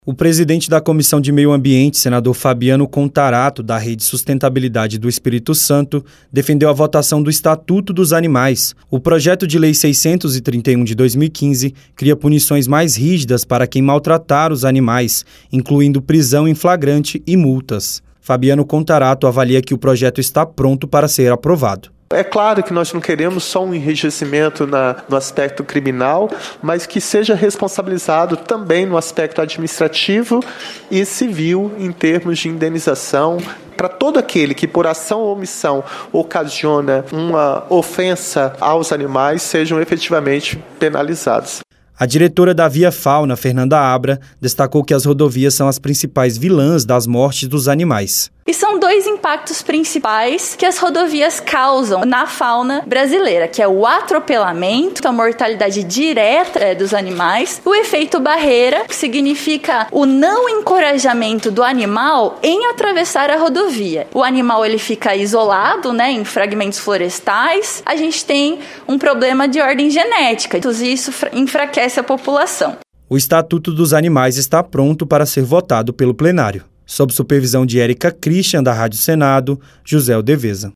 O presidente da Comissão de Meio Ambiente, senador Fabiano Contarato, da Rede Sustentabilidade do Espírito Santo, defendeu a votação do Estatuto dos Animais. O projeto de lei 631 de 2015 cria punições mais rígidas para quem maltratar os animais, incluindo prisão em flagrante e multas. Fabiano Contarato avalia que o projeto está pronto para ser aprovado. É claro que nós não queremos só um enrijecimento no aspecto criminal, mas que seja responsabilizado também no aspecto administrativo e civil em termos de indenização para todo aquele que por ação ou omissão ocasiona uma ofensa aos animais sejam efetivamente penalizados. A diretora da Via Fauna, Fernanda Abra, destacou que as rodovias são as principais vilãs das mortes dos animais. E são dois impactos principais que as rodovias causam na fauna brasileira, que é o atropelamento, a mortalidade direta dos animais, o efeito barreira, que significa o não encorajamento do animal em atravessar a rodovia. O animal ele fica isolado, em fragmentos florestais. A gente tem um problema de ordem genética, e isso enfraquece a população. O Estatuto dos Animais está pronto para ser votado pelo plenário. Sob supervisão de Érica Christian, da Rádio Senado, José Aldeveza.